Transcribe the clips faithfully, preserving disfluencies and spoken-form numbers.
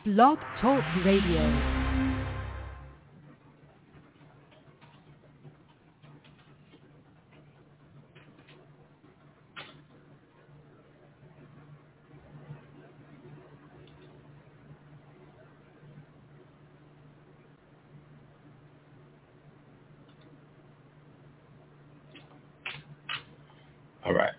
Blog Talk Radio. All right.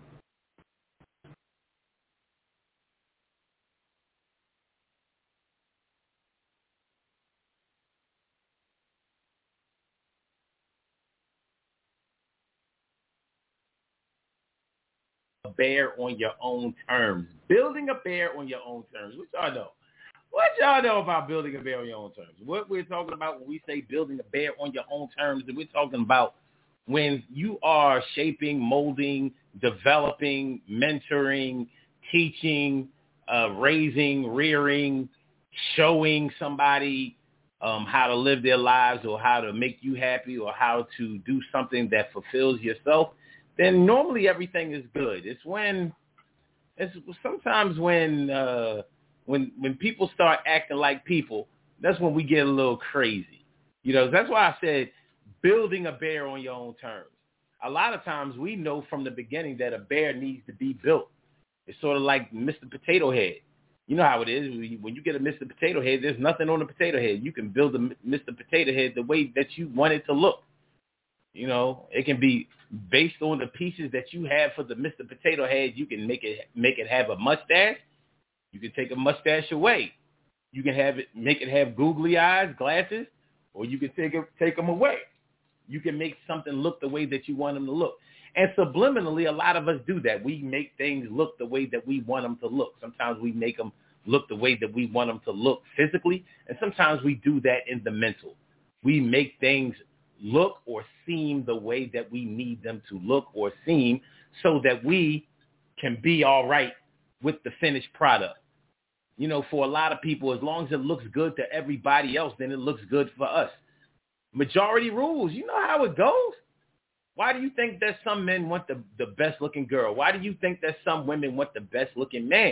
A bear on your own terms. Building a bear on your own terms. What y'all know? What y'all know about building a bear on your own terms? What we're talking about when we say building a bear on your own terms, and we're talking about when you are shaping, molding, developing, mentoring, teaching, uh, raising, rearing, showing somebody um, how to live their lives or how to make you happy or how to do something that fulfills yourself, then normally everything is good. It's when, it's sometimes when, uh, when, when people start acting like people, that's when we get a little crazy. You know, that's why I said building a bear on your own terms. A lot of times we know from the beginning that a bear needs to be built. It's sort of like Mister Potato Head. You know how it is. When you get a Mister Potato Head, there's nothing on the potato head. You can build a Mister Potato Head the way that you want it to look. You know, it can be based on the pieces that you have for the Mister Potato Head. You can make it make it have a mustache. You can take a mustache away. You can have it make it have googly eyes, glasses, or you can take it take them away. You can make something look the way that you want them to look. And subliminally, a lot of us do that. We make things look the way that we want them to look. Sometimes we make them look the way that we want them to look physically, and sometimes we do that in the mental. We make things look or seem the way that we need them to look or seem so that we can be all right with the finished product. You know, for a lot of people, as long as it looks good to everybody else, then it looks good for us. Majority rules. You know how it goes. Why do you think that some men want the, the best-looking girl? Why do you think that some women want the best-looking man?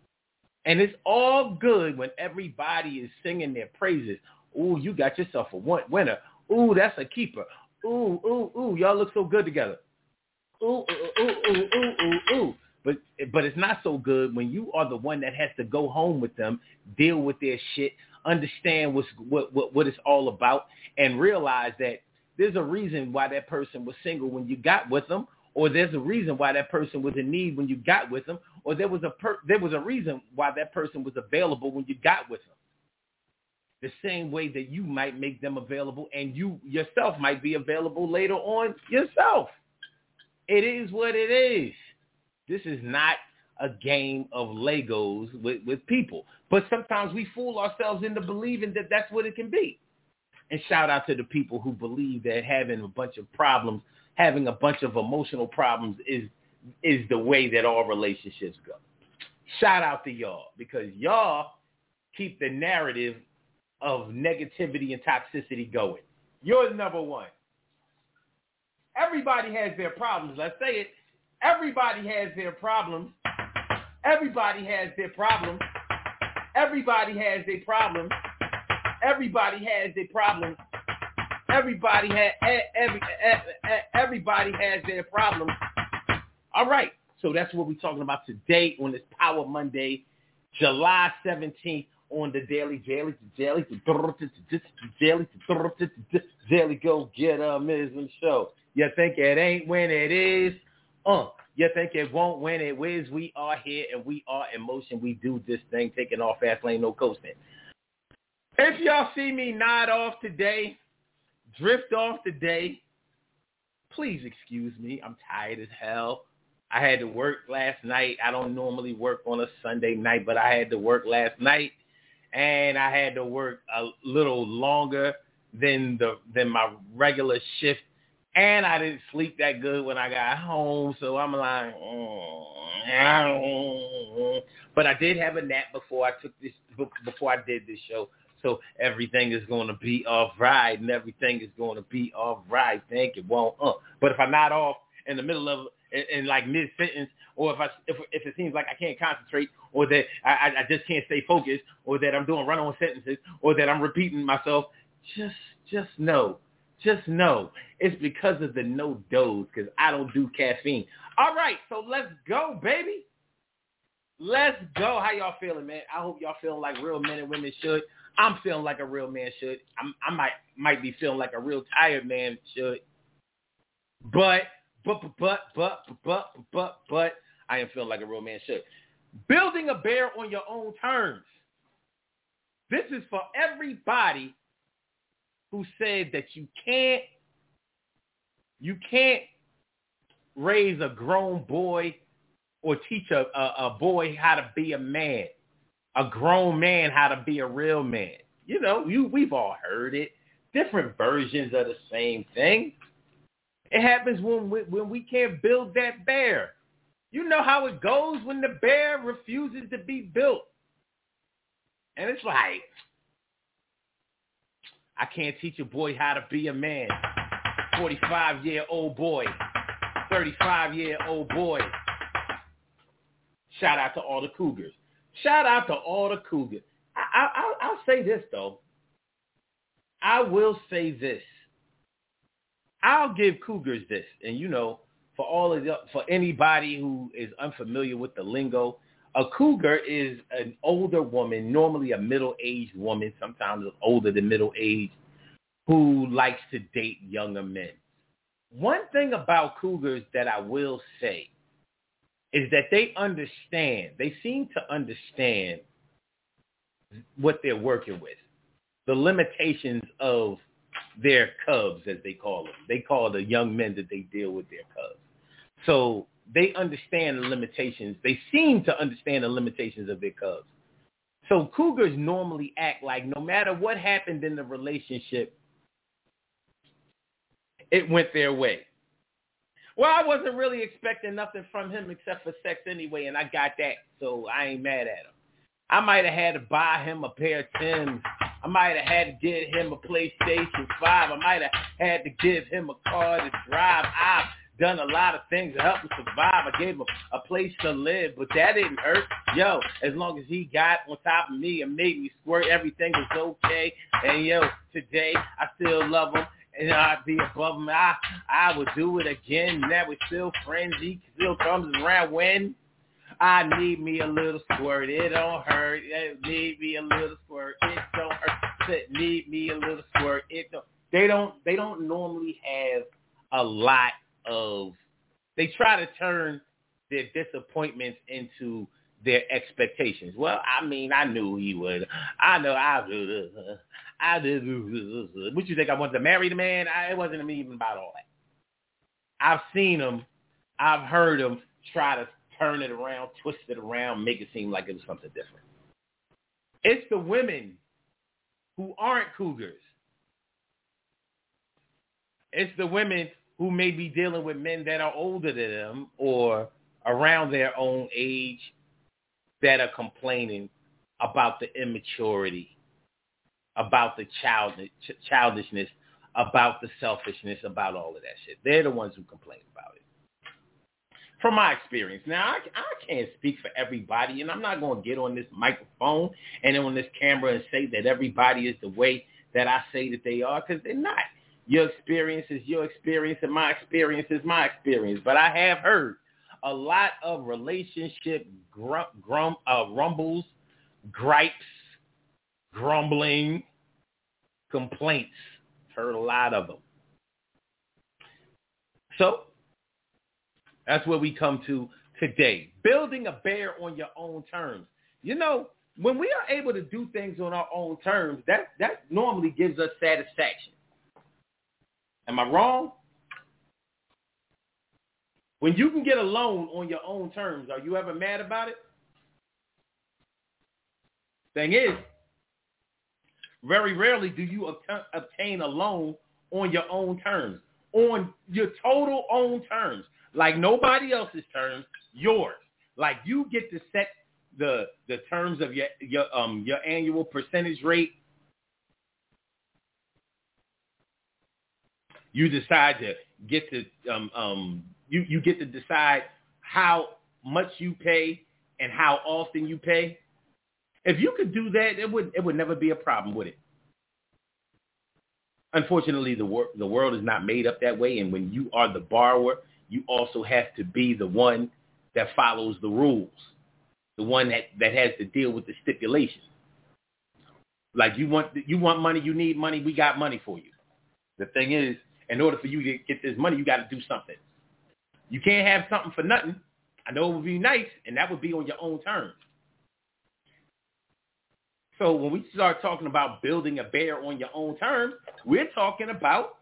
And it's all good when everybody is singing their praises. Ooh, you got yourself a winner. Ooh, that's a keeper. Ooh, ooh, ooh, y'all look so good together. Ooh, ooh, ooh, ooh, ooh, ooh, ooh. But but it's not so good when you are the one that has to go home with them, deal with their shit, understand what's, what, what, what it's all about, and realize that there's a reason why that person was single when you got with them, or there's a reason why that person was in need when you got with them, or there was a per- there was a reason why that person was available when you got with them. The same way that you might make them available and you yourself might be available later on yourself. It is what it is. This is not a game of Legos with, with people. But sometimes we fool ourselves into believing that that's what it can be. And shout out to the people who believe that having a bunch of problems, having a bunch of emotional problems is is the way that all relationships go. Shout out to y'all, because y'all keep the narrative of negativity and toxicity going. You're number one. Everybody has their problems. Let's say it. Everybody has their problems. Everybody has their problems. Everybody has their problems. Everybody has their problems. Everybody has every everybody has their problems. All right. So that's what we're talking about today on this Power Monday, July seventeenth. On the Daily, Daily, Daily, Daily, Daily, Go Get a Mizzlin Show. You think it ain't when it is? Uh, you think it won't when it is? We are here and we are in motion. We do this thing, taking off fast lane, no coasting. If y'all see me nod off today, drift off today, please excuse me. I'm tired as hell. I had to work last night. I don't normally work on a Sunday night, but I had to work last night. And I had to work a little longer than the than my regular shift. And I didn't sleep that good when I got home. So I'm like, mm, but I did have a nap before I took this, before I did this show. So everything is going to be all right. And everything is going to be all right. Think it won't. Uh. But if I nod off in the middle of in, in like mid-sentence, or if I if, if it seems like I can't concentrate, or that I, I just can't stay focused, or that I'm doing run-on sentences, or that I'm repeating myself, just just know, just know it's because of the no dose, because I don't do caffeine. All right, so let's go, baby. Let's go. How y'all feeling, man? I hope y'all feeling like real men and women should. I'm feeling like a real man should. I'm, I might might be feeling like a real tired man should. But, but, but, but, but, but, but, I am feeling like a real man should. Building a bear on your own terms. This is for everybody who said that you can't, you can't raise a grown boy or teach a, a, a boy how to be a man, a grown man how to be a real man. You know, you we've all heard it. Different versions of the same thing. It happens when we, when we can't build that bear. You know how it goes when the bear refuses to be built. And it's like, I can't teach a boy how to be a man. forty-five-year-old boy, thirty-five-year-old boy. Shout out to all the cougars. Shout out to all the cougars. I, I, I'll, I'll say this, though. I will say this. I'll give cougars this. And, you know, for all of the, for anybody who is unfamiliar with the lingo, a cougar is an older woman, normally a middle-aged woman, sometimes older than middle-aged, who likes to date younger men. One thing about cougars that I will say is that they understand, they seem to understand what they're working with, the limitations of their cubs, as they call them. They call the young men that they deal with their cubs. So they understand the limitations. They seem to understand the limitations of their cubs. So cougars normally act like no matter what happened in the relationship, it went their way. Well, I wasn't really expecting nothing from him except for sex anyway, and I got that, so I ain't mad at him. I might have had to buy him a pair of Timbs. I might have had to get him a PlayStation five. I might have had to give him a car to drive. I've done a lot of things to help him survive. I gave him a place to live, but that didn't hurt. Yo, as long as he got on top of me and made me squirt, everything was okay. And, yo, today I still love him. And I'd be above him. I, I would do it again. Now we're still friends. He still comes around when I need me a little squirt. It don't hurt. It need me a little squirt. It don't hurt. It need me a little squirt. It don't. They don't. They don't normally have a lot of. They try to turn their disappointments into their expectations. Well, I mean, I knew he would. I know I do. I did. What you think? I wanted to marry the man? I, it wasn't even about all that. I've seen him. I've heard him try to turn it around, twist it around, make it seem like it was something different. It's the women who aren't cougars. It's the women who may be dealing with men that are older than them or around their own age that are complaining about the immaturity, about the childish, childishness, about the selfishness, about all of that shit. They're the ones who complain about it. From my experience. Now, I, I can't speak for everybody, and I'm not going to get on this microphone and on this camera and say that everybody is the way that I say that they are, because they're not. Your experience is your experience, and my experience is my experience. But I have heard a lot of relationship grum, grum, uh, rumbles, gripes, grumbling, complaints. Heard a lot of them. So that's where we come to today. Building a bear on your own terms. You know, when we are able to do things on our own terms, that, that normally gives us satisfaction. Am I wrong? When you can get a loan on your own terms, are you ever mad about it? Thing is, very rarely do you ob- obtain a loan on your own terms, on your total own terms, like nobody else's terms, yours. Like you get to set the the terms of your your um your annual percentage rate. You decide to get to um, um, you you get to decide how much you pay and how often you pay. If you could do that, it would it would never be a problem with it. Unfortunately, the wor- the world is not made up that way, and when you are the borrower, you also have to be the one that follows the rules, the one that, that has to deal with the stipulations. Like you want you want money, you need money, we got money for you. The thing is, in order for you to get this money, you got to do something. You can't have something for nothing. I know it would be nice, and that would be on your own terms. So when we start talking about building a bear on your own terms, we're talking about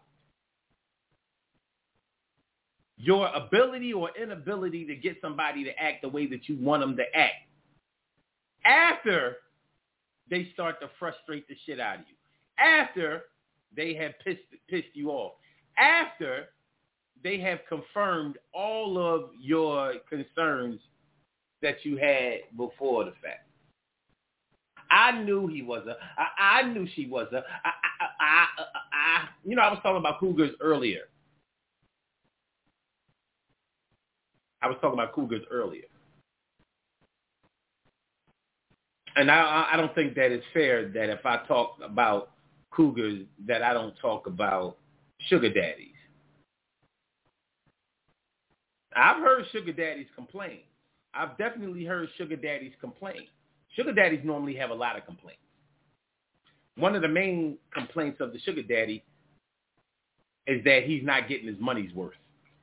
your ability or inability to get somebody to act the way that you want them to act after they start to frustrate the shit out of you, after they have pissed, pissed you off, after they have confirmed all of your concerns that you had before the fact. I knew he was a, I, I knew she was a, I, I, I, I, I, you know, I was talking about cougars earlier. I was talking about cougars earlier. And I, I don't think that it's fair that if I talk about cougars that I don't talk about sugar daddies. I've heard sugar daddies complain. I've definitely heard sugar daddies complain. Sugar daddies normally have a lot of complaints. One of the main complaints of the sugar daddy is that he's not getting his money's worth.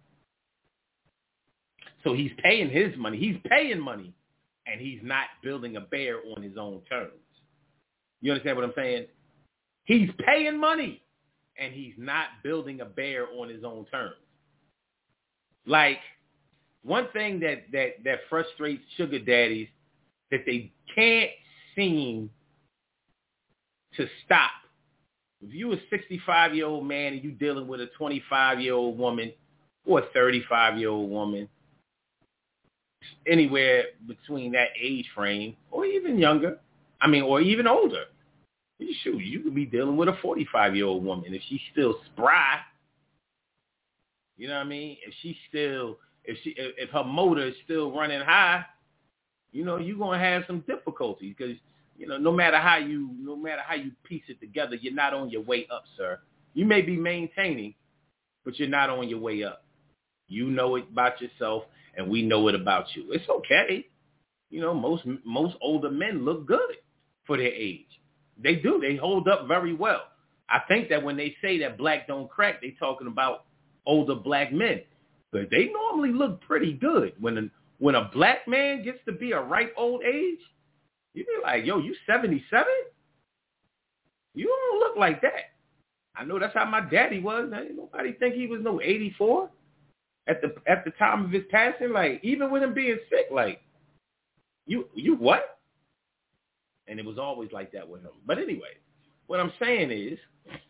So he's paying his money. He's paying money, and he's not building a bear on his own terms. You understand what I'm saying? He's paying money, and he's not building a bear on his own terms. Like, one thing that, that, that frustrates sugar daddies that they can't seem to stop. If you're a sixty-five-year-old man and you're dealing with a twenty-five-year-old woman or a thirty-five-year-old woman, anywhere between that age frame or even younger, I mean, or even older, shoot, you could be dealing with a forty-five-year-old woman if she's still spry. You know what I mean? If she's still, if she, if, if her motor is still running high, you know, you're going to have some difficulties because, you know, no matter how you, no matter how you piece it together, you're not on your way up, sir. You may be maintaining, but you're not on your way up. You know it about yourself, and we know it about you. It's okay. You know, most most older men look good for their age. They do. They hold up very well. I think that when they say that black don't crack, they talking about older black men. But they normally look pretty good. When a, when a black man gets to be a ripe old age, you be like, yo, you seventy-seven? You don't look like that. I know that's how my daddy was. Ain't nobody think he was no eighty-four at the at the time of his passing. Like, even with him being sick, like, you you what? And it was always like that with him. But anyway, what I'm saying is,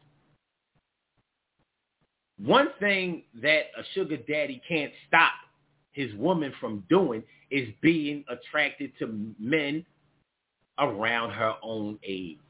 one thing that a sugar daddy can't stop his woman from doing is being attracted to men around her own age.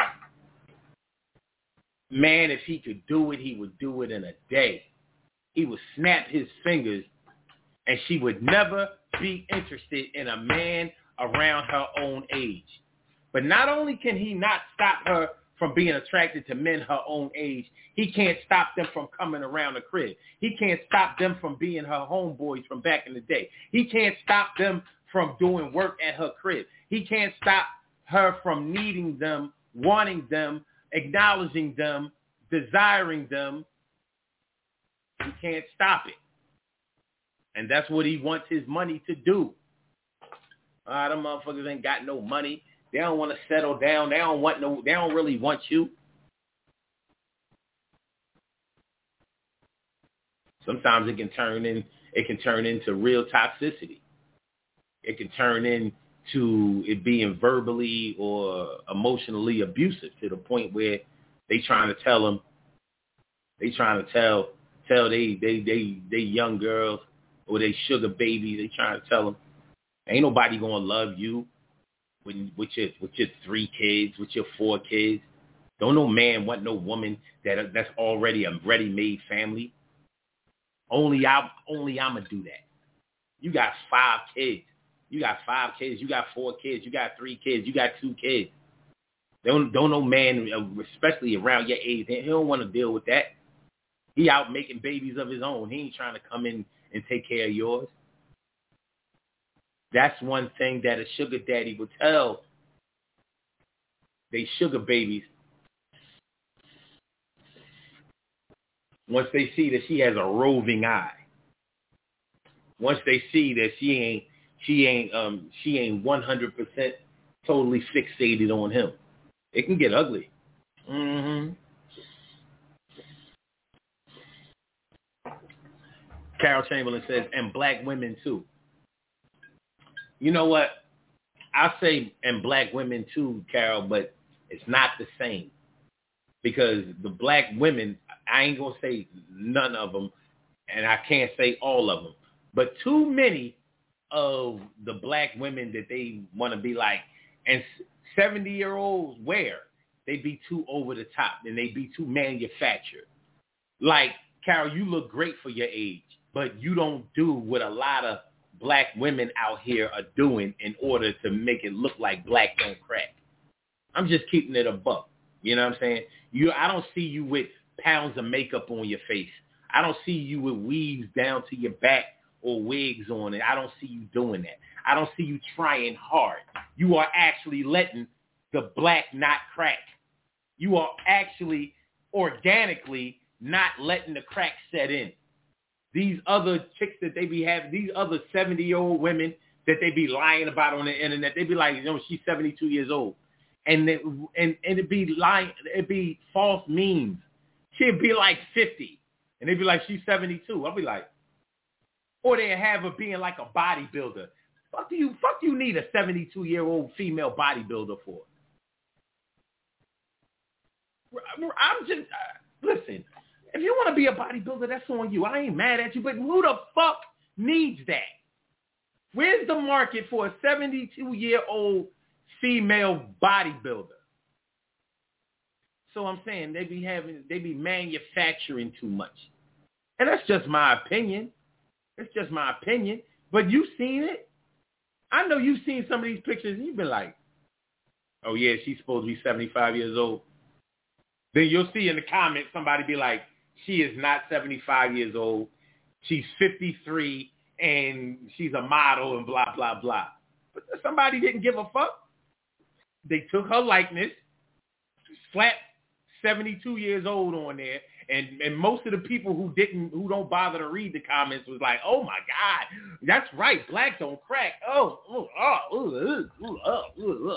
Man, if he could do it, he would do it in a day. He would snap his fingers, and she would never be interested in a man around her own age. But not only can he not stop her from being attracted to men her own age, he can't stop them from coming around the crib. He can't stop them from being her homeboys from back in the day. He can't stop them from doing work at her crib. He can't stop her from needing them, wanting them, acknowledging them, desiring them. He can't stop it. And that's what he wants his money to do. Ah, them motherfuckers ain't got no money. They don't want to settle down. They don't want no. They don't really want you. Sometimes it can turn in. It can turn into real toxicity. It can turn into it being verbally or emotionally abusive to the point where they trying to tell them. They trying to tell tell they they they they young girls or they sugar babies. They trying to tell them, ain't nobody gonna love you. With, with your with your three kids, with your four kids. Don't no man want no woman that that's already a ready-made family. Only I, only I'ma do that. You got five kids. You got five kids. You got four kids. You got three kids. You got two kids. Don't don't no man, especially around your age, he don't want to deal with that. He out making babies of his own. He ain't trying to come in and take care of yours. That's one thing that a sugar daddy will tell they sugar babies. Once they see that she has a roving eye. Once they see that she ain't she ain't um she ain't one hundred percent totally fixated on him. It can get ugly. Mm-hmm. Carol Chamberlain says, and black women too. You know what? I say and black women too, Carol, but it's not the same. Because the black women, I ain't going to say none of them, and I can't say all of them, but too many of the black women that they want to be like, and seventy-year-olds wear, they be too over the top, and they be too manufactured. Like, Carol, you look great for your age, but you don't do what a lot of black women out here are doing in order to make it look like black don't crack. I'm just keeping it a buck. You know what I'm saying? You, I don't see you with pounds of makeup on your face. I don't see you with weaves down to your back or wigs on it. I don't see you doing that. I don't see you trying hard. You are actually letting the black not crack. You are actually organically not letting the crack set in. These other chicks that they be having, these other seventy-year-old women that they be lying about on the internet, they be like, you know, she's seventy-two years old. And it, and, and it'd be lying, it'd be false memes. She'd be like fifty. And they'd be like, she's seventy-two. I'll be like, or they have her being like a bodybuilder. Fuck do you, fuck you need a seventy-two-year-old female bodybuilder for? I'm just, uh, listen, if you want to be a bodybuilder, that's on you. I ain't mad at you, but who the fuck needs that? Where's the market for a seventy-two-year-old female bodybuilder? So I'm saying they be having, they be manufacturing too much. And that's just my opinion. It's just my opinion. But you've seen it. I know you've seen some of these pictures and you've been like, oh yeah, she's supposed to be seventy-five years old. Then you'll see in the comments somebody be like, she is not seventy-five years old. She's fifty-three and she's a model and blah, blah, blah. But somebody didn't give a fuck. They took her likeness, slapped seventy-two years old on there, and, and most of the people who didn't, who don't bother to read the comments was like, oh my God, that's right, black don't crack. Oh, oh, oh, oh, oh, oh, oh.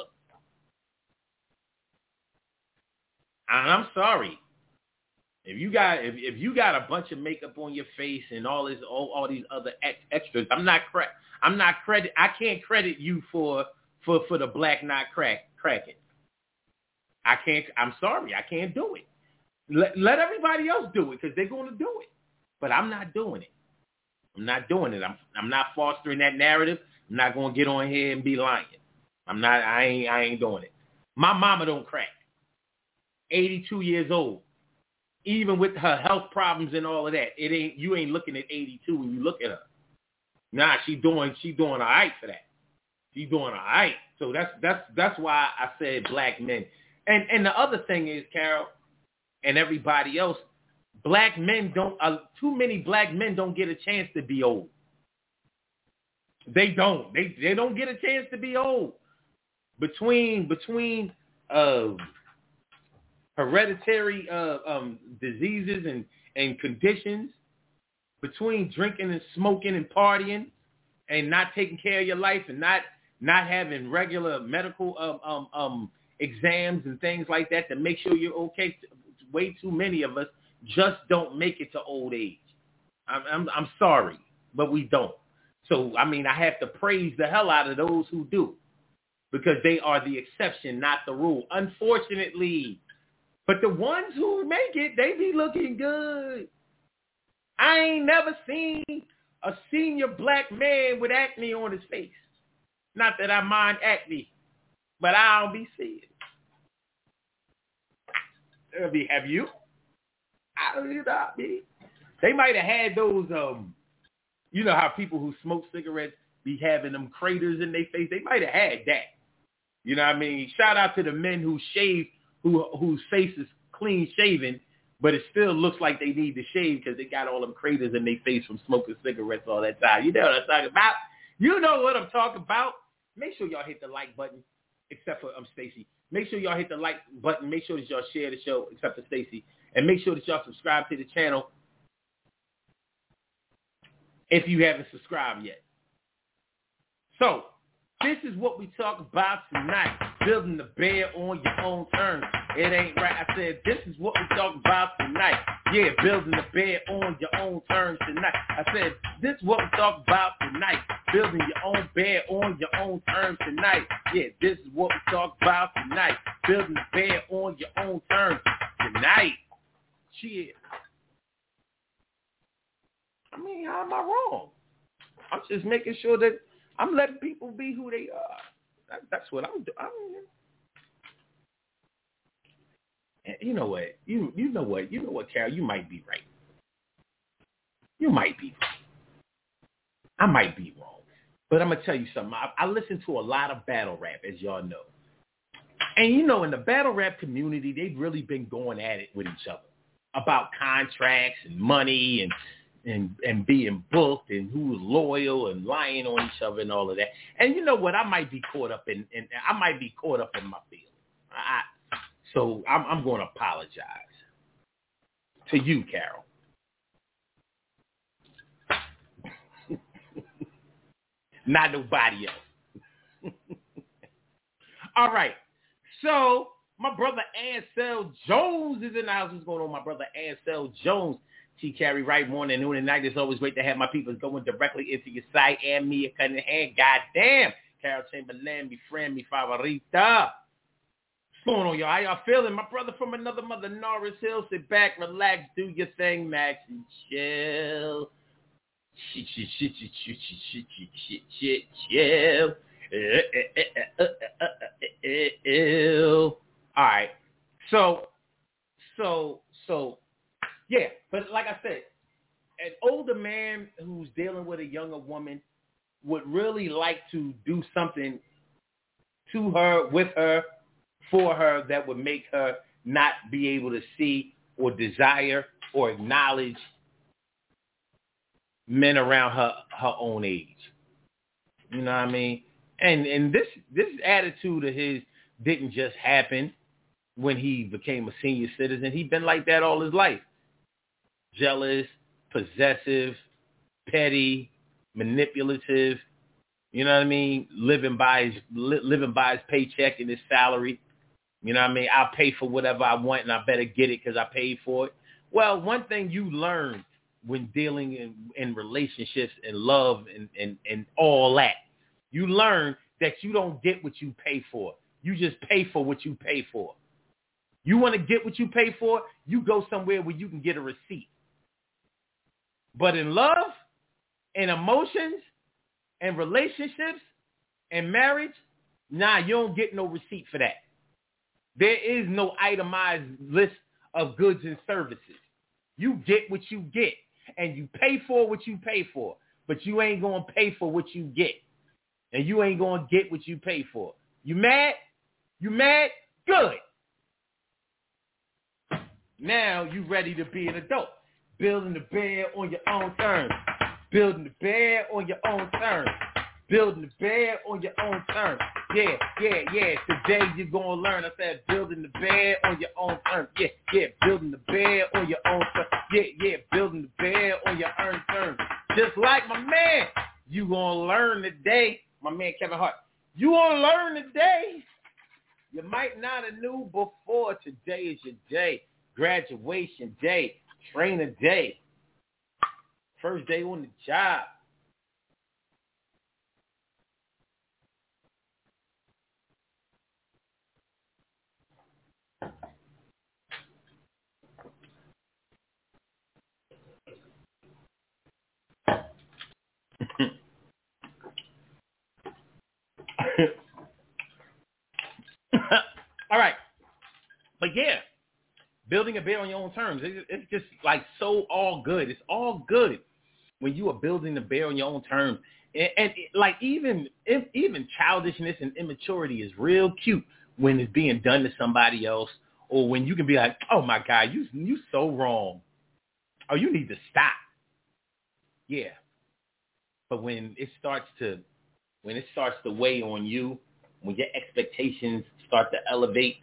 And I'm sorry. If you got if, if you got a bunch of makeup on your face and all this all, all these other ex- extras, I'm not cre- I'm not credit I can't credit you for for, for the black not crack cracking. I can't. I'm sorry. I can't do it. Let, let everybody else do it because they're going to do it. But I'm not doing it. I'm not doing it. I'm I'm not fostering that narrative. I'm not going to get on here and be lying. I'm not. I ain't. I ain't doing it. My mama don't crack. eighty-two years old. Even with her health problems and all of that, it ain't. You ain't looking at eighty-two when you look at her. Nah, she doing. She doing all right for that. She doing all right. So that's that's that's why I said black men. And and the other thing is, Carol, and everybody else, black men don't. Uh, too many black men don't get a chance to be old. They don't. They they don't get a chance to be old. Between between uh, hereditary uh, um, diseases and and conditions, between drinking and smoking and partying, and not taking care of your life, and not not having regular medical um um um. exams and things like that to make sure you're okay. Way too many of us just don't make it to old age. I'm, I'm, I'm sorry, but we don't. So, I mean, I have to praise the hell out of those who do because they are the exception, not the rule, unfortunately. But the ones who make it, they be looking good. I ain't never seen a senior black man with acne on his face. Not that I mind acne, but I don't be seeing it. Be, have you? I don't know, me. They might have had those, um, you know how people who smoke cigarettes be having them craters in their face. They might have had that. You know what I mean? Shout out to the men who shave, who whose face is clean shaven, but it still looks like they need to shave because they got all them craters in their face from smoking cigarettes all that time. You know what I'm talking about? You know what I'm talking about. Make sure y'all hit the like button, except for um Stacy. Make sure y'all hit the like button. Make sure that y'all share the show, except for Stacy. And make sure that y'all subscribe to the channel if you haven't subscribed yet. So, this is what we talk about tonight. Building the bear on your own terms. It ain't right. I said, this is what we talk about tonight. Yeah, building the bear on your own terms tonight. I said, this is what we talk about tonight. Building your own bear on your own terms tonight. Yeah, this is what we talk about tonight. Building the bear on your own terms tonight. Cheers. I mean, how am I wrong? I'm just making sure that I'm letting people be who they are. That, that's what I'm doing. I mean, and you know what? You you know what? You know what, Carol? You might be right. You might be right. I might be wrong. But I'm going to tell you something. I, I listen to a lot of battle rap, as y'all know. And, you know, in the battle rap community, they've really been going at it with each other about contracts and money and and and being booked and who's loyal and lying on each other and all of that. And you know what? I might be caught up in, in I might be caught up in my feelings. I, so I'm, I'm going to apologize to you, Carol. Not nobody else. All right. So my brother Ansel Jones is in the house. What's going on, my brother Ansel Jones? T. Carey, right, morning, noon, and night. It's always great to have my people going directly into your site and me, a cutting hand. Goddamn. Carol Chamberlain, me friend, me favorita. What's going on, y'all? How y'all feeling? My brother from another mother, Norris Hill. Sit back, relax, do your thing, Max, and chill. Shit, shit, shit, shit, shit, shit, shit, shit, shit, chill. All right. So, so, so. Yeah, but like I said, an older man who's dealing with a younger woman would really like to do something to her, with her, for her that would make her not be able to see or desire or acknowledge men around her her own age. You know what I mean? And and this this attitude of his didn't just happen when he became a senior citizen. He'd been like that all his life. Jealous, possessive, petty, manipulative, you know what I mean? Living by his li- living by his paycheck and his salary. You know what I mean? I'll pay for whatever I want and I better get it because I paid for it. Well, one thing you learn when dealing in, in relationships and love and, and, and all that, you learn that you don't get what you pay for. You just pay for what you pay for. You want to get what you pay for, you go somewhere where you can get a receipt. But in love and emotions and relationships and marriage, nah, you don't get no receipt for that. There is no itemized list of goods and services. You get what you get, and you pay for what you pay for, but you ain't going to pay for what you get, and you ain't going to get what you pay for. You mad? You mad? Good. Now you ready to be an adult. Building the bear on your own terms. Building the bear on your own terms. Building the bear on your own terms. Yeah, yeah, yeah. Today you're going to learn. I said building the bear on your own terms. Yeah, yeah. Building the bear on your own terms. Yeah, yeah. Building the bear on your own terms. Just like my man. You going to learn today. My man Kevin Hart. You going to learn today. You might not have knew before. Today is your day. Graduation day, trainer day, first day on the job. All right. But yeah, Building a bear on your own terms. It's, it's just like so all good. It's all good when you are building the bear on your own terms. And, and like even if, even childishness and immaturity is real cute when it's being done to somebody else, or when you can be like, oh my God, you you so wrong. Oh, you need to stop. Yeah. But when it starts to when it starts to weigh on you, when your expectations start to elevate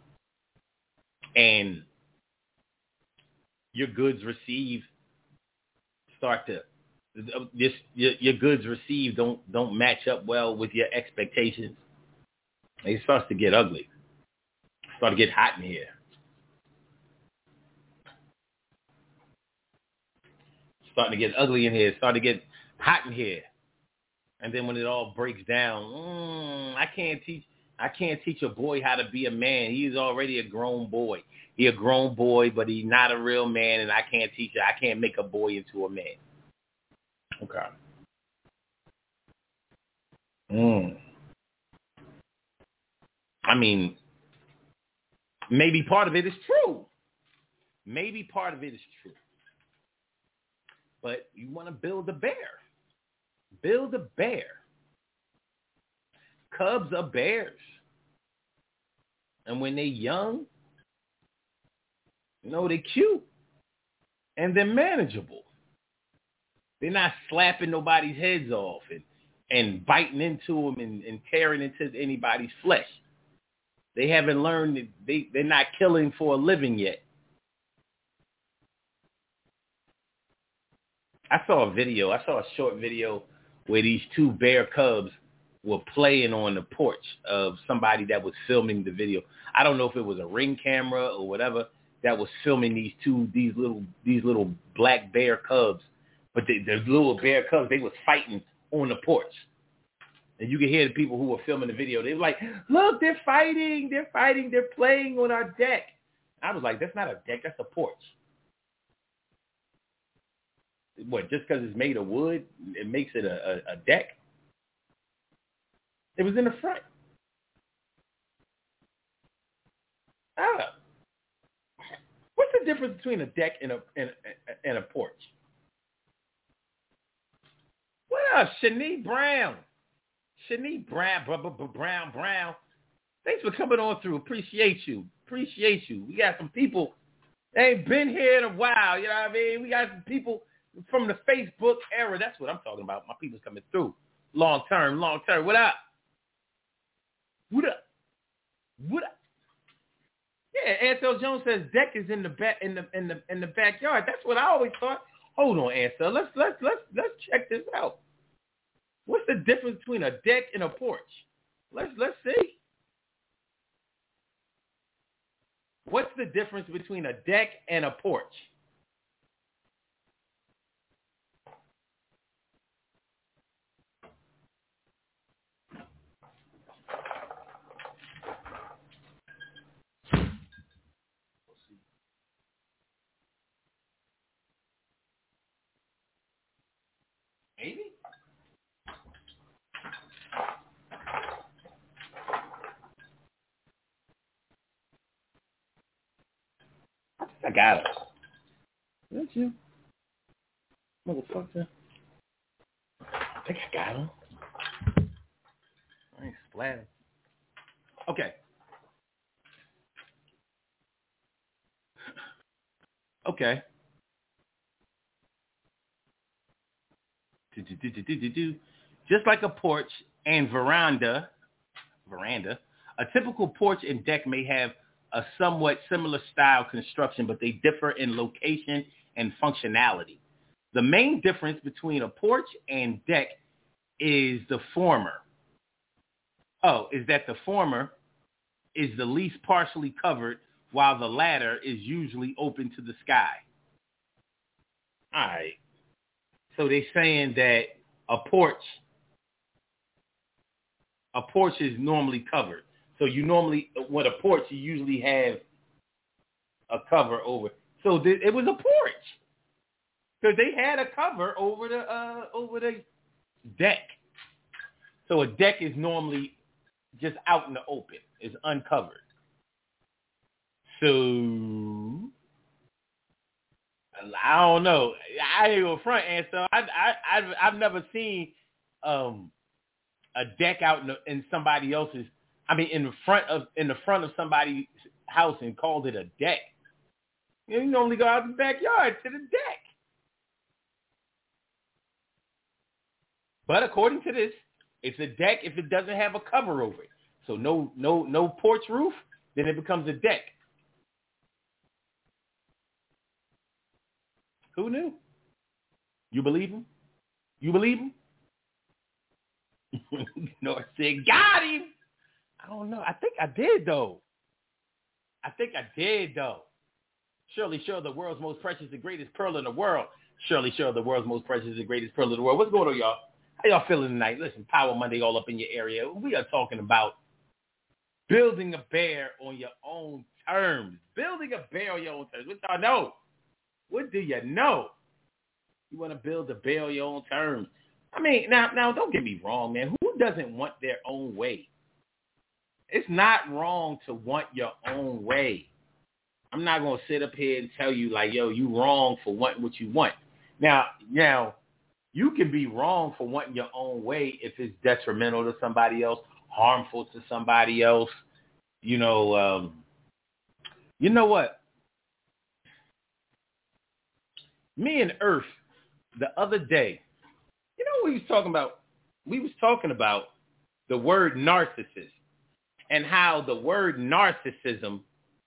and your goods received start to this your, your goods received don't don't match up well with your expectations, it starts to get ugly. It starts to get hot in here. It's starting to get ugly in here. It's starting to get hot in here. And then when it all breaks down, mm, I can't teach I can't teach a boy how to be a man. He's already a grown boy. He a grown boy, but he's not a real man, and I can't teach it. I can't make a boy into a man. Okay. Mm. I mean, maybe part of it is true. Maybe part of it is true. But you want to build a bear. Build a bear. Cubs are bears. And when they're young, you know, they're cute. And they're manageable. They're not slapping nobody's heads off and, and biting into them and, and tearing into anybody's flesh. They haven't learned that they, they're not killing for a living yet. I saw a video. I saw a short video where these two bear cubs were playing on the porch of somebody that was filming the video. I don't know if it was a Ring camera or whatever that was filming these two, these little, these little black bear cubs. But they, the little bear cubs, they was fighting on the porch. And you can hear the people who were filming the video. They were like, look, they're fighting. They're fighting. They're playing on our deck. I was like, that's not a deck. That's a porch. What, just because it's made of wood, it makes it a, a, a deck? It was in the front. Ah. What's the difference between a deck and a, and a, and a porch? What up, Shanique Brown? Shanique Brown, Brown, Brown. Thanks for coming on through. Appreciate you. Appreciate you. We got some people that ain't been here in a while. You know what I mean? We got some people from the Facebook era. That's what I'm talking about. My people's coming through. Long term, long term. What up? What up? What up? Yeah, Ansel Jones says deck is in the back in the in the in the backyard. That's what I always thought. Hold on, Ansel. Let's let's let's let's check this out. What's the difference between a deck and a porch? Let's let's see. What's the difference between a deck and a porch? Maybe? I got it. That's you. Motherfucker. I think I got him. I ain't splattered. Okay. Okay. Just like a porch and veranda, veranda, a typical porch and deck may have a somewhat similar style construction, but they differ in location and functionality. The main difference between a porch and deck is the former. Oh, is that the former is the least partially covered, while the latter is usually open to the sky. All right. So they're saying that a porch, a porch is normally covered. So you normally, with a porch, you usually have a cover over. So th- it was a porch. Because they had a cover over the uh, over the deck. So a deck is normally just out in the open. It's uncovered. So I don't know. I ain't gonna front, and so I, I, I've, I've never seen um, a deck out in, the, in somebody else's. I mean, in the front of in the front of somebody's house and called it a deck. You know, you normally go out in the backyard to the deck. But according to this, it's a deck if it doesn't have a cover over it. So no, no, no porch roof, then it becomes a deck. Who knew? You believe him? You believe him? North said, got him. I don't know. I think I did, though. I think I did, though. Surely, sure, the world's most precious, the greatest pearl in the world. Surely, sure, the world's most precious, the greatest pearl in the world. What's going on, y'all? How y'all feeling tonight? Listen, Power Monday all up in your area. We are talking about building a bear on your own terms. Building a bear on your own terms. What y'all know? What do you know? You want to build a bear on your own terms. I mean, now, now, don't get me wrong, man. Who doesn't want their own way? It's not wrong to want your own way. I'm not going to sit up here and tell you, like, yo, you wrong for wanting what you want. Now, now, you can be wrong for wanting your own way if it's detrimental to somebody else, harmful to somebody else. You know, um, you know what? Me and Earth, the other day, you know what we was talking about? We was talking about the word narcissist and how the word narcissism,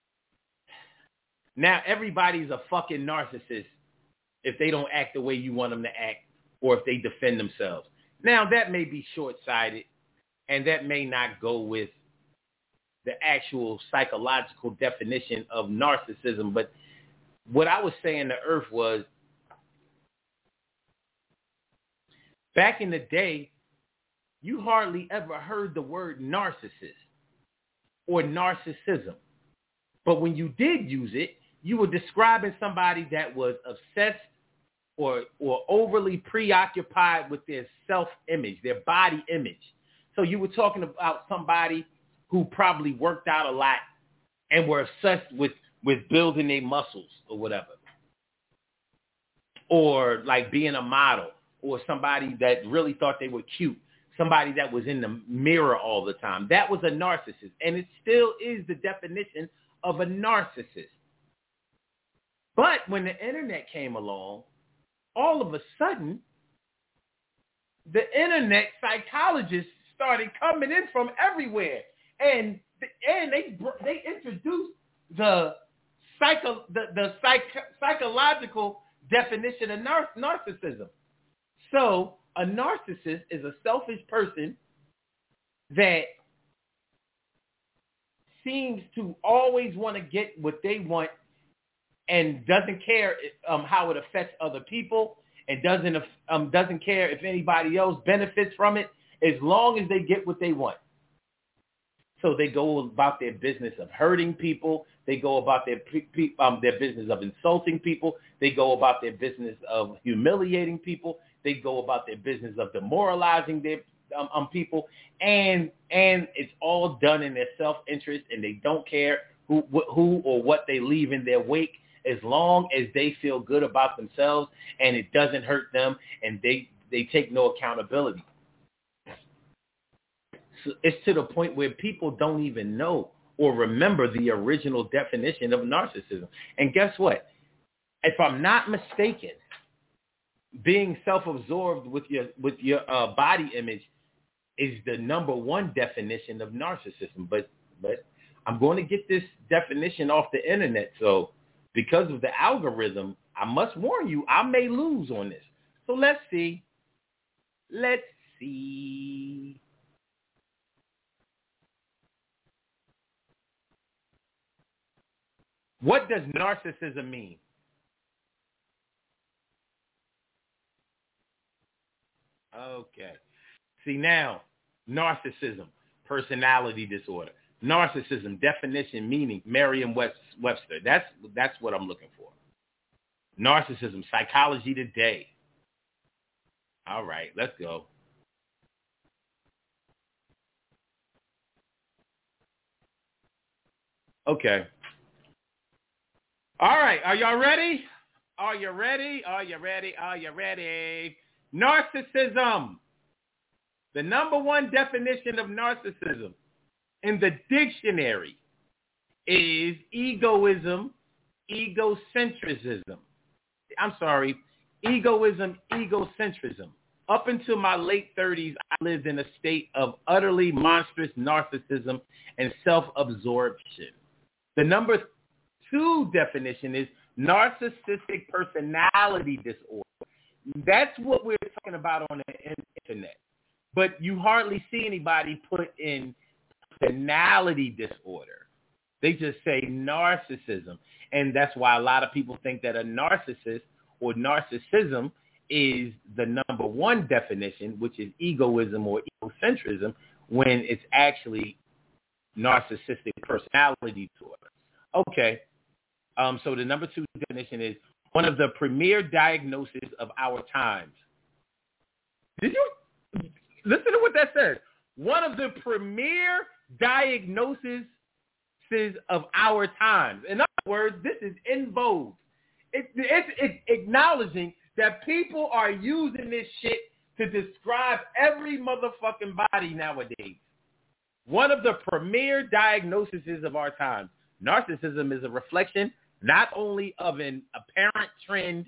now everybody's a fucking narcissist if they don't act the way you want them to act or if they defend themselves. Now, that may be short-sighted and that may not go with the actual psychological definition of narcissism, but what I was saying to Earth was, back in the day, you hardly ever heard the word narcissist or narcissism. But when you did use it, you were describing somebody that was obsessed or or overly preoccupied with their self-image, their body image. So you were talking about somebody who probably worked out a lot and were obsessed with, with building their muscles or whatever. Or like being a model. Or somebody that really thought they were cute, somebody that was in the mirror all the time. That was a narcissist, and it still is the definition of a narcissist. But when the internet came along, all of a sudden, the internet psychologists started coming in from everywhere, and and they they introduced the psycho the the psych, psychological definition of nar- narcissism. So a narcissist is a selfish person that seems to always want to get what they want and doesn't care um, how it affects other people and doesn't um, doesn't care if anybody else benefits from it as long as they get what they want. So they go about their business of hurting people. They go about their um, their business of insulting people. They go about their business of humiliating people. They go about their business of demoralizing their um, um, people, and and it's all done in their self-interest, and they don't care who wh- who or what they leave in their wake, as long as they feel good about themselves and it doesn't hurt them, and they they take no accountability. So it's to the point where people don't even know or remember the original definition of narcissism. And guess what? If I'm not mistaken, being self-absorbed with your with your uh, body image is the number one definition of narcissism. But but I'm going to get this definition off the internet. So because of the algorithm, I must warn you, I may lose on this. So let's see. Let's see. What does narcissism mean? Okay. See now, narcissism, personality disorder. Narcissism, definition, meaning, Merriam-Webster. That's that's what I'm looking for. Narcissism, Psychology Today. All right, let's go. Okay. All right, are y'all ready? Are you ready? Are you ready? Are you ready? Narcissism. The number one definition of narcissism in the dictionary is egoism, egocentrism. I'm sorry, egoism, egocentrism. Up until my late thirties, I lived in a state of utterly monstrous narcissism and self-absorption. The number two definition is narcissistic personality disorder. That's what we're talking about on the internet. But you hardly see anybody put in personality disorder. They just say narcissism. And that's why a lot of people think that a narcissist or narcissism is the number one definition, which is egoism or egocentrism, when it's actually narcissistic personality disorder. Okay. Um, so the number two definition is one of the premier diagnoses of our times. Did you listen to what that says? One of the premier diagnoses of our times. In other words, this is in vogue. It, it's, it's acknowledging that people are using this shit to describe every motherfucking body nowadays. One of the premier diagnoses of our times. Narcissism is a reflection not only of an apparent trend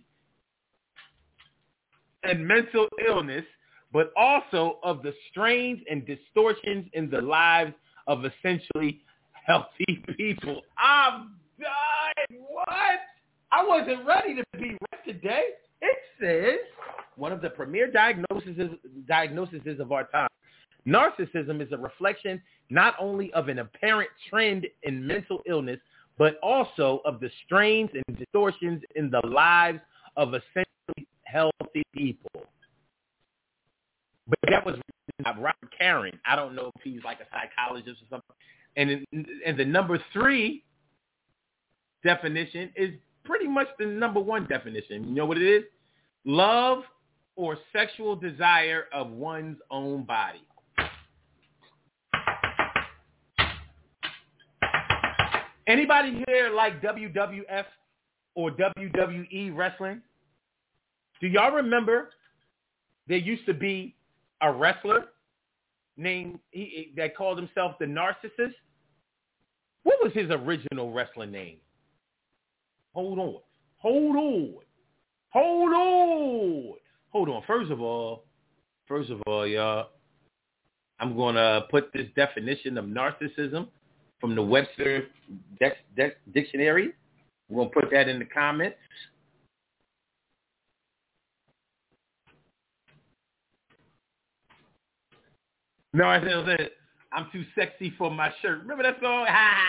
and mental illness, but also of the strains and distortions in the lives of essentially healthy people. I'm done. What? I wasn't ready to be right today. It says one of the premier diagnoses diagnoses of our time. Narcissism is a reflection not only of an apparent trend in mental illness, but also of the strains and distortions in the lives of essentially healthy people. But that was by Robert Karen. I don't know if he's like a psychologist or something. And, in, and the number three definition is pretty much the number one definition. You know what it is? Love or sexual desire of one's own body. Anybody here like W W F or W W E wrestling? Do y'all remember there used to be a wrestler named he, that called himself the Narcissist? What was his original wrestling name? Hold on. Hold on. Hold on. Hold on. First of all, first of all, y'all, I'm going to put this definition of narcissism from the Webster Dex, Dex, Dictionary. We're going to put that in the comments. No, I said, I'm too sexy for my shirt. Remember that song?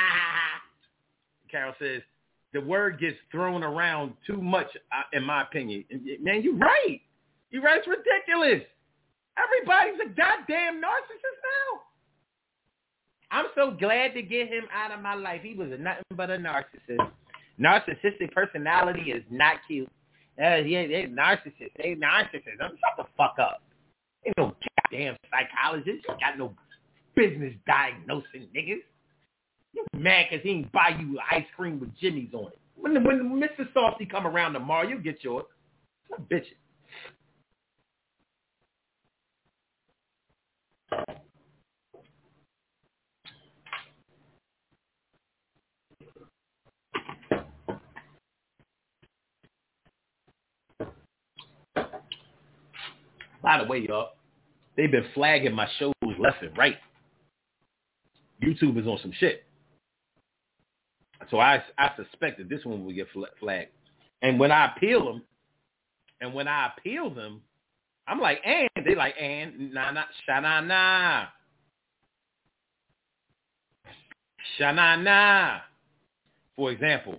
Carol says, the word gets thrown around too much, in my opinion. Man, you're right. You're right. It's ridiculous. Everybody's a goddamn narcissist now. I'm so glad to get him out of my life. He was a nothing but a narcissist. Narcissistic personality is not cute. Uh, yeah, they're narcissists. They narcissists. Shut the fuck up. Ain't no goddamn psychologist. You got no business diagnosing niggas. You mad because he ain't buy you ice cream with Jimmy's on it. When, when Mister Softy come around tomorrow, you get yours. Stop bitching. By the way, y'all, they've been flagging my shows left and right. YouTube is on some shit. So I, I suspect that this one will get flagged. And when I appeal them, and when I appeal them, I'm like, and they like, and nah, nah, shana nah, shana nah. For example,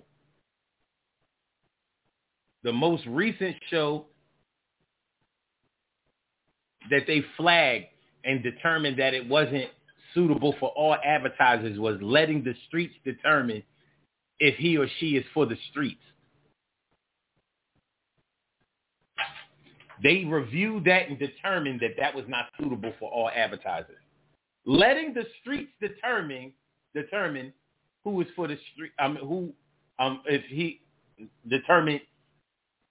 the most recent show that they flagged and determined that it wasn't suitable for all advertisers was letting the streets determine if he or she is for the streets. They reviewed that and determined that that was not suitable for all advertisers. Letting the streets determine determine who is for the street. Um, who um if he determined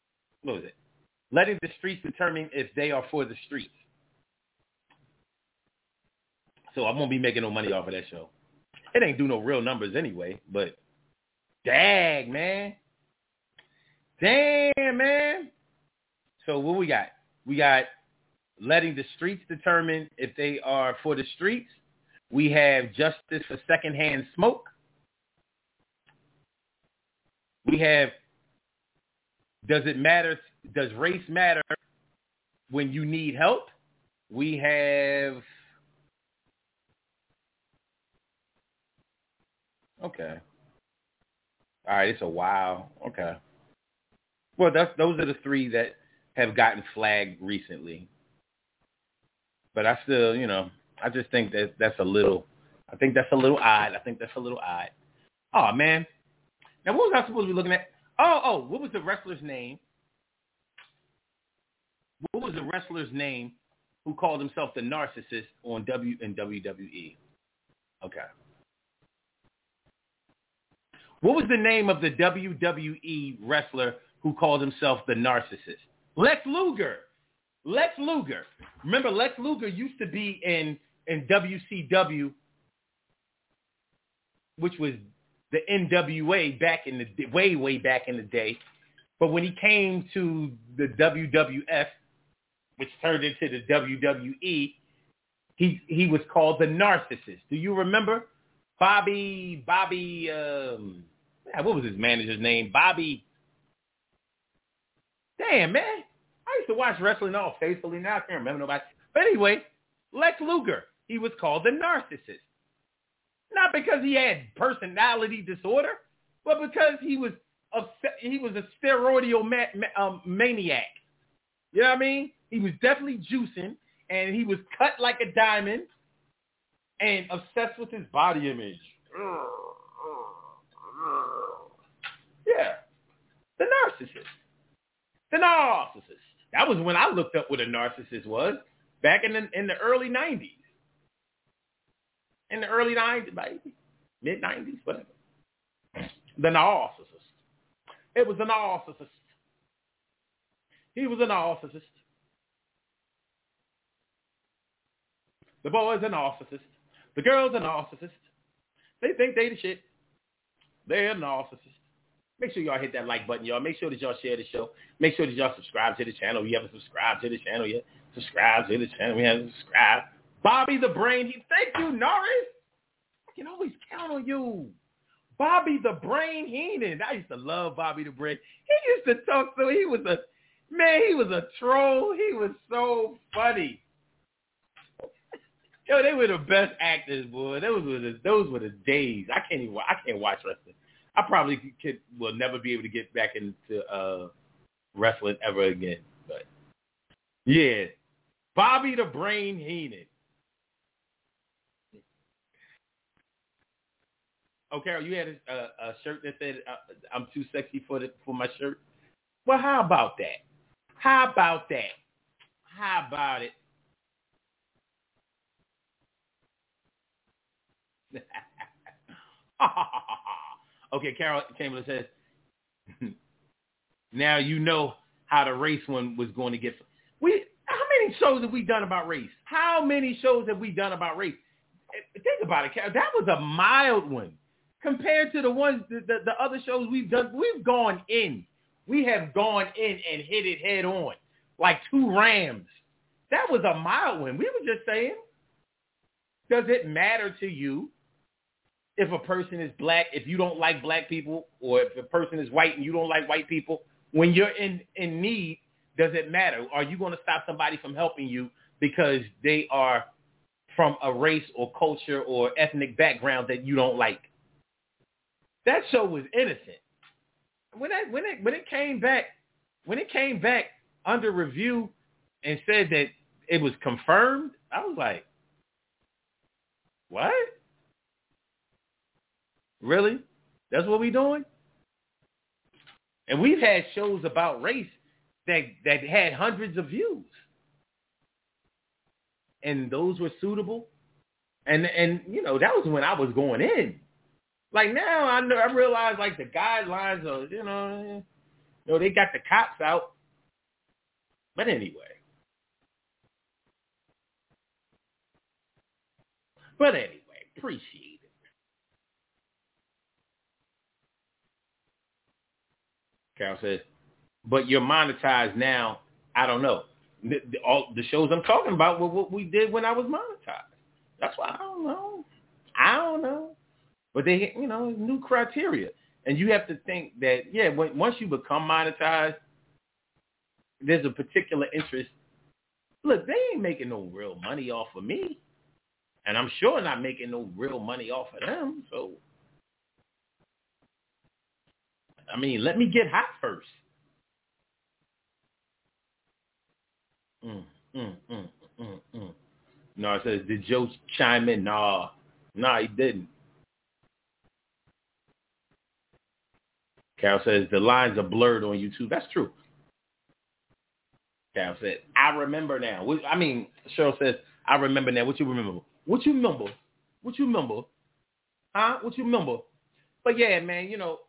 what was it? Letting the streets determine if they are for the streets. So I won't be making no money off of that show. It ain't do no real numbers anyway, but dag, man. Damn, man. So what we got? We got letting the streets determine if they are for the streets. We have justice for secondhand smoke. We have, does it matter, does race matter when you need help? We have, okay. All right, it's a wow. Okay. Well, that's, those are the three that have gotten flagged recently. But I still, you know, I just think that that's a little, I think that's a little odd. I think that's a little odd. Oh, man. Now, what was I supposed to be looking at? Oh, oh, what was the wrestler's name? What was the wrestler's name who called himself the narcissist on W in W W E? Okay. What was the name of the W W E wrestler who called himself the narcissist? Lex Luger. Lex Luger. Remember, Lex Luger used to be in, in W C W, which was the N W A back in the way, way back in the day. But when he came to the W W F, which turned into the W W E, he he was called the narcissist. Do you remember? Bobby, Bobby, um, what was his manager's name? Bobby. Damn, man. I used to watch wrestling all faithfully. Now I can't remember nobody. But anyway, Lex Luger, he was called the narcissist. Not because he had personality disorder, but because he was a, he was a steroidal ma- ma- um, maniac. You know what I mean? He was definitely juicing, and he was cut like a diamond and obsessed with his body image. Yeah. The narcissist. The narcissist. That was when I looked up what a narcissist was, back in the, in the early nineties. In the early nineties, maybe. mid-nineties, whatever. The narcissist. It was a narcissist. He was a narcissist. The boys are narcissists. The girls are narcissists. They think they the shit. They're narcissists. Make sure y'all hit that like button, y'all. Make sure that y'all share the show. Make sure that y'all subscribe to the channel. If you haven't subscribed to the channel yet, subscribe to the channel. We haven't subscribed. Bobby the Brain. He, thank you, Norris. I can always count on you. Bobby the Brain Heenan. I used to love Bobby the Brain. He used to talk so he was a, man, he was a troll. He was so funny. Yo, they were the best actors, boy. Those were the, those were the days. I can't even, I can't watch wrestling. I probably could, will never be able to get back into uh, wrestling ever again. But, yeah. Bobby the Brain Heenan. Oh, Carol, you had a, a, a shirt that said, uh, I'm too sexy for the, for my shirt. Well, how about that? How about that? How about it? Okay, Carol Chamberlain says, now you know how the race one was going to get. We How many shows have we done about race? How many shows have we done about race? Think about it, Carol. That was a mild one compared to the ones, the, the, the other shows we've done. We've gone in. We have gone in and hit it head on like two rams. That was a mild one. We were just saying, does it matter to you if a person is black, if you don't like black people, or if a person is white and you don't like white people? When you're in, in need, does it matter? Are you going to stop somebody from helping you because they are from a race or culture or ethnic background that you don't like? That show was innocent. When that when it when it came back, when it came back under review and said that it was confirmed, I was like, what? Really? That's what we doing? And we've had shows about race that, that had hundreds of views. And those were suitable. And, and you know, that was when I was going in. Like now, I know, I realize, like, the guidelines are, you know, you know, they got the cops out. But anyway. But anyway, appreciate it. Cal says, but you're monetized now. I don't know. The, the, all the shows I'm talking about were what we did when I was monetized. That's why I don't know. I don't know. But they, you know, new criteria. And you have to think that, yeah, when, once you become monetized, there's a particular interest. Look, they ain't making no real money off of me. And I'm sure not making no real money off of them. So, I mean, let me get hot first. Mm, mm, mm, mm, mm. No, it says, did Joe chime in? Nah, nah, he didn't. Cal says, the lines are blurred on YouTube. That's true. Cal said, I remember now. I mean, Cheryl says, I remember now. What you remember? What you remember? What you remember? Huh? What you remember? But yeah, man, you know,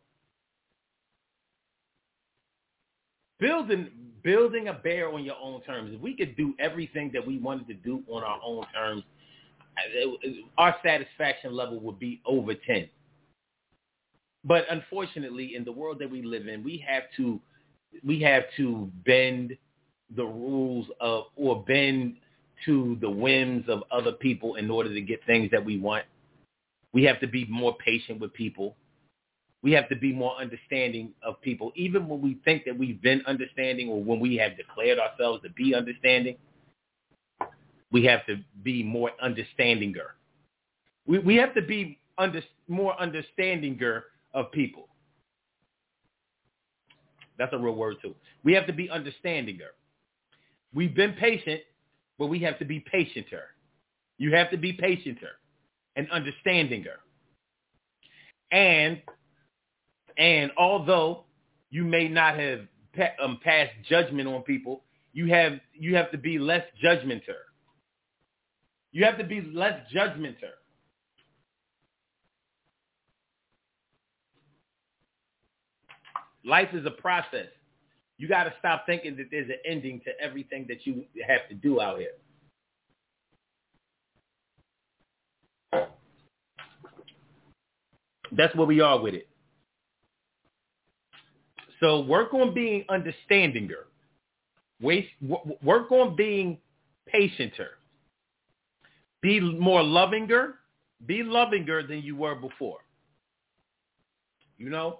building building a bear on your own terms. If we could do everything that we wanted to do on our own terms, our satisfaction level would be over ten. But unfortunately, in the world that we live in, we have to we have to bend the rules of or bend to the whims of other people in order to get things that we want. We have to be more patient with people. We have to be more understanding of people, even when we think that we've been understanding or when we have declared ourselves to be understanding. We have to be more understandinger. We we have to be under, more understandinger of people. That's a real word too. We have to be understandinger. We've been patient, but we have to be patienter. You have to be patienter and understandinger. And and although you may not have pa- um, passed judgment on people, you have you have to be less judgmenter. You have to be less judgmenter. Life is a process. You got to stop thinking that there's an ending to everything that you have to do out here. That's where we are with it. So work on being understandinger. Waste, work on being patienter. Be more lovinger. Be lovinger than you were before. You know?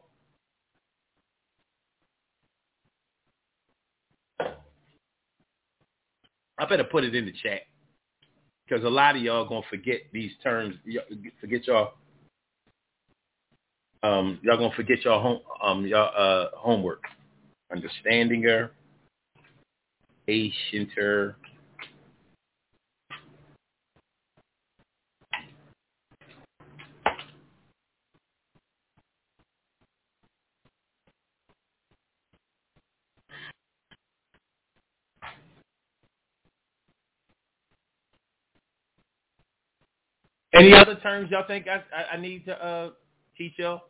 I better put it in the chat because a lot of y'all gonna forget these terms. Forget y'all. Um, y'all gonna forget y'all home. Um, y'all uh, homework. Understandinger, patienter. Any other terms y'all think I, I, I need to uh, teach y'all?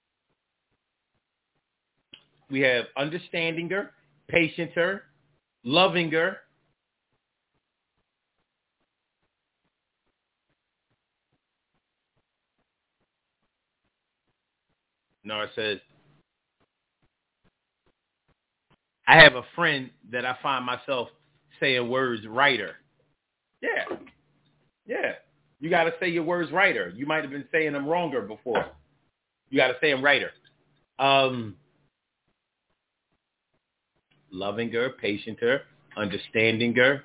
We have understandinger, patienter, lovinger. Nora says, I have a friend that I find myself saying words righter. Yeah. Yeah. You got to say your words righter. You might have been saying them wronger before. You got to say them righter. Um, lovinger, patienter, understandinger.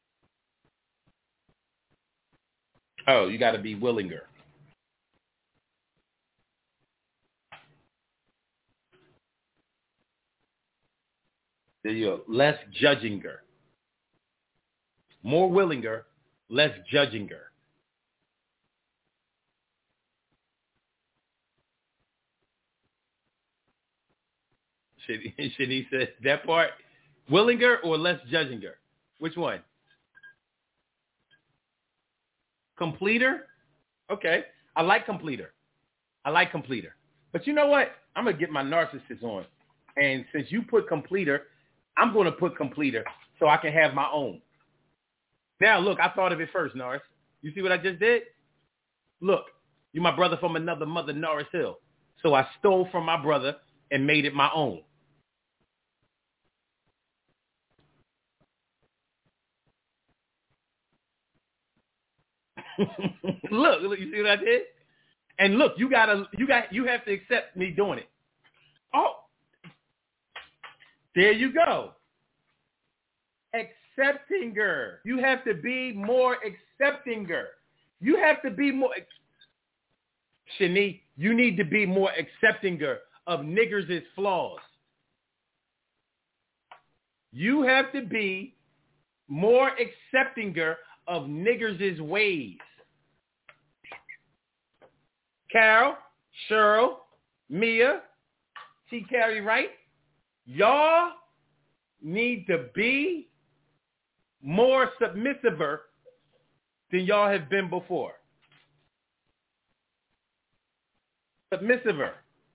Oh, you got to be willinger. There you go. Less judginger. More willinger, less judginger. Should, should he say that part? Willinger or less judginger? Which one? Completer? Okay. I like completer. I like completer. But you know what? I'm going to get my narcissist on. And since you put completer, I'm going to put completer so I can have my own. Now, look, I thought of it first, Norris. You see what I just did? Look, you're my brother from another mother, Norris Hill. So I stole from my brother and made it my own. look, look, you see what I did? And look, you gotta, you got, you have to accept me doing it. Oh, there you go. Acceptinger. You have to be more acceptinger. You have to be more. Shani, you need to be more acceptinger of niggers' flaws. You have to be more acceptinger of niggers' ways. Carol, Cheryl, Mia, T. Carey Wright, y'all need to be more submissiver than y'all have been before. Submissiver.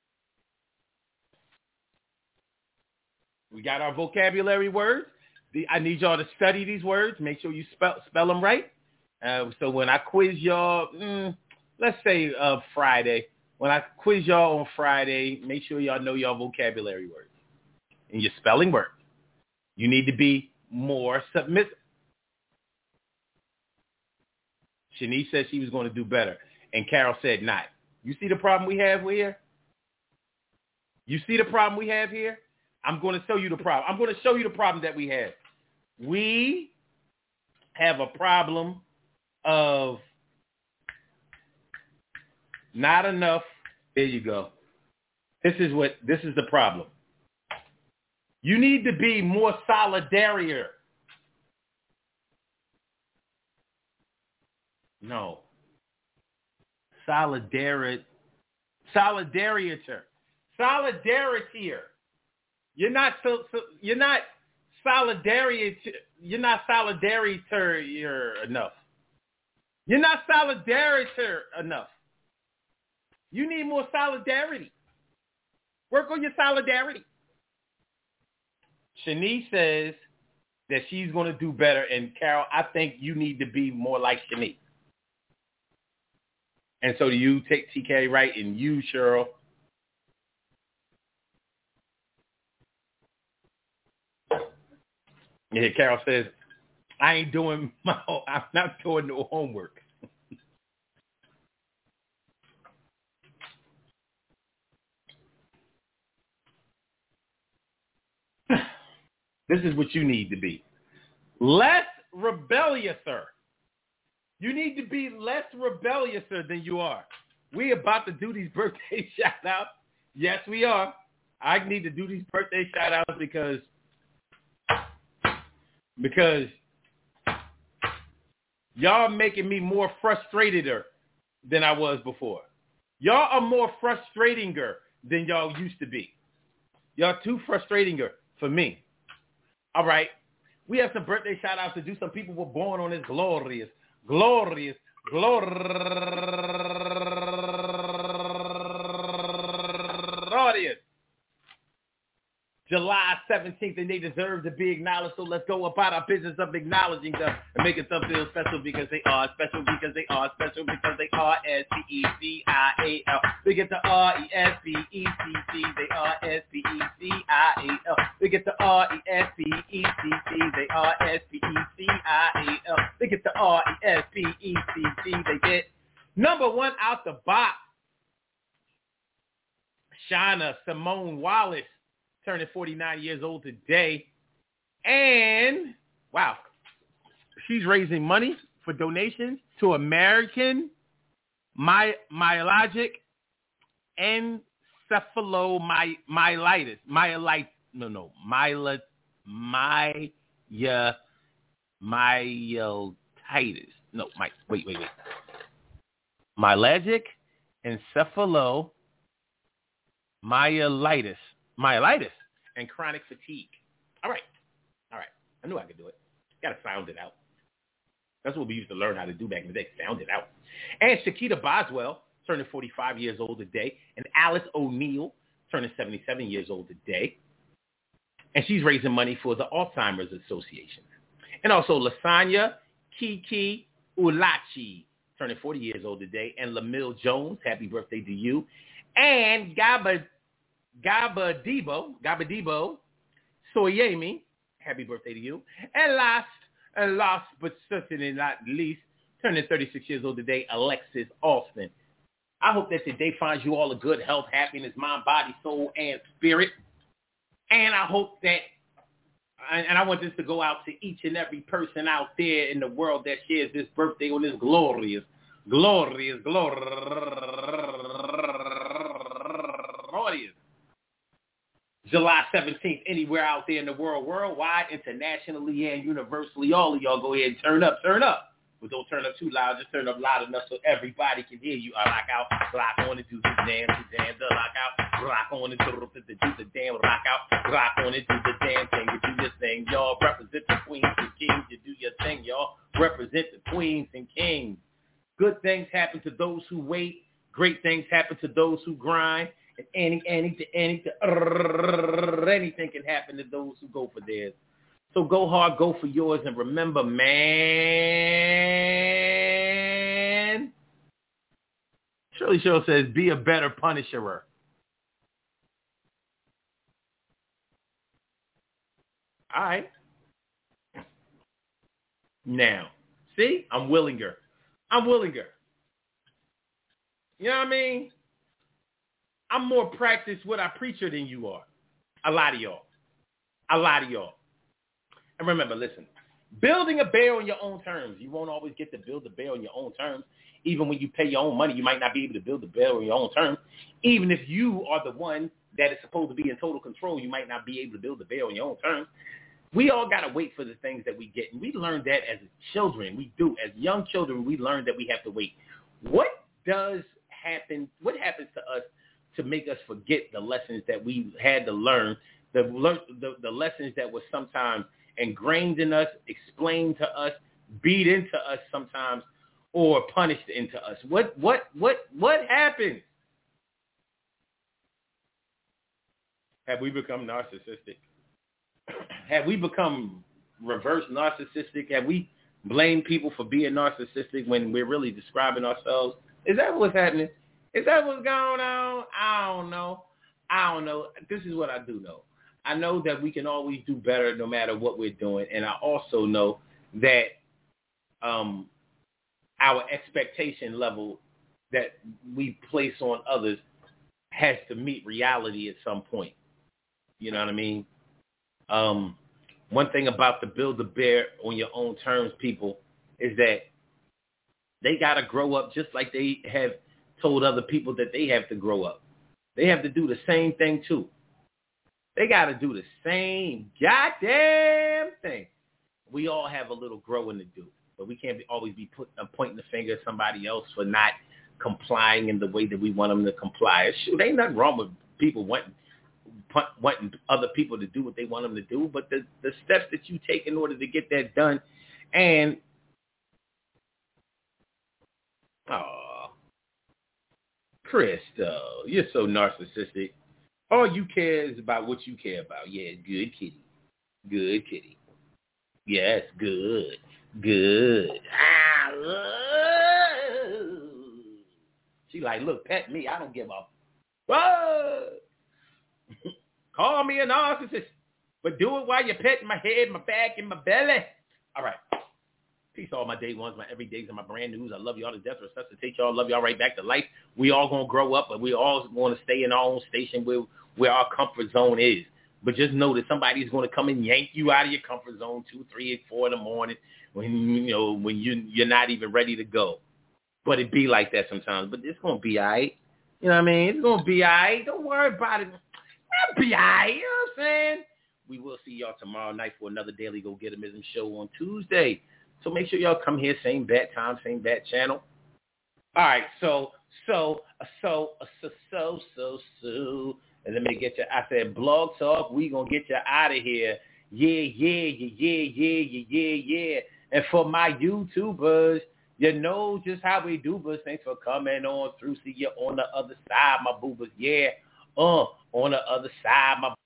We got our vocabulary words. The, I need y'all to study these words. Make sure you spell spell them right. Uh, so when I quiz y'all, mm, let's say uh, Friday, when I quiz y'all on Friday, make sure y'all know y'all vocabulary words and your spelling words. You need to be more submissive. Shanice said she was going to do better, and Carol said not. You see the problem we have here? You see the problem we have here? I'm going to show you the problem. I'm going to show you the problem that we have. We have a problem of not enough. There you go. This is what, this is the problem. You need to be more solidarian. No. Solidarity. Solidarity. Solidarity. You're not so, so you're not solidarity. You're not solidarity enough. You're not solidarity enough. You need more solidarity. Work on your solidarity. Shanice says that she's going to do better, and Carol, I think you need to be more like Shanice. And so do you, take T K Wright, and you, Cheryl. Yeah, Carol says, I ain't doing my, I'm not doing no homework. This is what you need to be. Less rebelliouser. You need to be less rebelliouser than you are. We about to do these birthday shout-outs. Yes, we are. I need to do these birthday shout-outs because because y'all making me more frustrated than I was before. Y'all are more frustratinger than y'all used to be. Y'all too frustratinger for me. All right. We have some birthday shout-outs to do. Some people were born on this glorious, glorious, glorious July seventeenth, and they deserve to be acknowledged. So let's go about our business of acknowledging them and making them feel special because they are special, because they are special, because they are S P E C I A L. We get the R E S P E C C. They are S P E C I A L. We get the R E S P E C C. They are S P E C I A L. They get the R E S P E C C. They get number one out the box. Shauna Simone Wallace, turning forty-nine years old today. And, wow, she's raising money for donations to American my, Myologic Encephalomyelitis. Myelitis. No, no. Myel, my, yeah, myelitis. No, my, wait, wait, wait. Myologic Encephalomyelitis. Myelitis. Myelitis and chronic fatigue. All right. All right. I knew I could do it. Got to sound it out. That's what we used to learn how to do back in the day. Sound it out. And Shakita Boswell, turning forty-five years old today. And Alice O'Neill, turning seventy-seven years old today. and she's raising money for the Alzheimer's Association. And also Lasagna Kiki Ulachi, turning forty years old today, and Lamille Jones, happy birthday to you. And Gaba, Gabadibo, Gabadibo Soyemi, happy birthday to you. And last, and last but certainly not least, turning thirty-six years old today, Alexis Austin. I hope that today finds you all a good health, happiness, mind, body, soul, and spirit. And I hope that, and I want this to go out to each and every person out there in the world that shares this birthday on this glorious, glorious, glorious, July seventeenth, anywhere out there in the world, worldwide, internationally, and universally. All of y'all go ahead and turn up, turn up. But don't turn up too loud. Just turn up loud enough so everybody can hear you. I rock out, rock on and do the damn, the damn, the rock out, rock on and do the, the, the damn, rock out, rock on and do the damn thing. You do your thing, y'all. Represent the queens and kings. You do your thing, y'all. Represent the queens and kings. Good things happen to those who wait. Great things happen to those who grind. And any, any, to any, to uh, anything can happen to those who go for theirs. So go hard, go for yours, and remember, man, Shirley Show says, be a better punisherer. All right. Now, see, I'm Willinger. I'm Willinger. You know what I mean? I'm more practiced what I preacher than you are. A lot of y'all. A lot of y'all. And remember, listen, building a bear on your own terms. You won't always get to build a bear on your own terms. Even when you pay your own money, you might not be able to build a bear on your own terms. Even if you are the one that is supposed to be in total control, you might not be able to build a bear on your own terms. We all got to wait for the things that we get. And we learned that as children. We do. As young children, we learn that we have to wait. What does happen? What happens to us to make us forget the lessons that we had to learn, the, the, the lessons that were sometimes ingrained in us, explained to us, beat into us sometimes, or punished into us? What what what what happened? Have we become narcissistic? Have we become reverse narcissistic? Have we blamed people for being narcissistic when we're really describing ourselves? Is that what's happening? Is that what's going on? I don't know. I don't know. This is what I do know. I know that we can always do better no matter what we're doing. And I also know that um, our expectation level that we place on others has to meet reality at some point. You know what I mean? Um, one thing about the build a bear on your own terms people is that they got to grow up just like they have told other people that they have to grow up. They have to do the same thing too. They got to do the same goddamn thing. We all have a little growing to do, but we can't be, always be put, uh, pointing the finger at somebody else for not complying in the way that we want them to comply. Shoot, ain't nothing wrong with people wanting, wanting other people to do what they want them to do, but the, the steps that you take in order to get that done, and oh, Crystal, you're so narcissistic. All you care is about what you care about. Yeah, good kitty. Good kitty. Yes, good. Good. Ah, she like, look, pet me. I don't give a whoa. Call me a narcissist, but do it while you're petting my head, my back, and my belly. All right. Peace all my day ones, my everydays, and my brand news. I love y'all to death. Resuscitate y'all. Love y'all right back to life. We all going to grow up, but we all want to stay in our own station where, where our comfort zone is. But just know that somebody's going to come and yank you out of your comfort zone two, three, and four in the morning when, you know, when you, you're not even ready to go. But it be like that sometimes. But it's going to be all right. You know what I mean? It's going to be all right. Don't worry about it. It'll be all right. You know what I'm saying? We will see y'all tomorrow night for another Daily Go Getimism show on Tuesday. So make sure y'all come here, same bat time, same bat channel. All right, so, so, so, so, so, so, so, and let me get you, I said Blog Talk, we going to get you out of here. Yeah, yeah, yeah, yeah, yeah, yeah, yeah. And for my YouTubers, you know just how we do, but thanks for coming on through. See you on the other side, my boobers. Yeah, uh, on the other side, my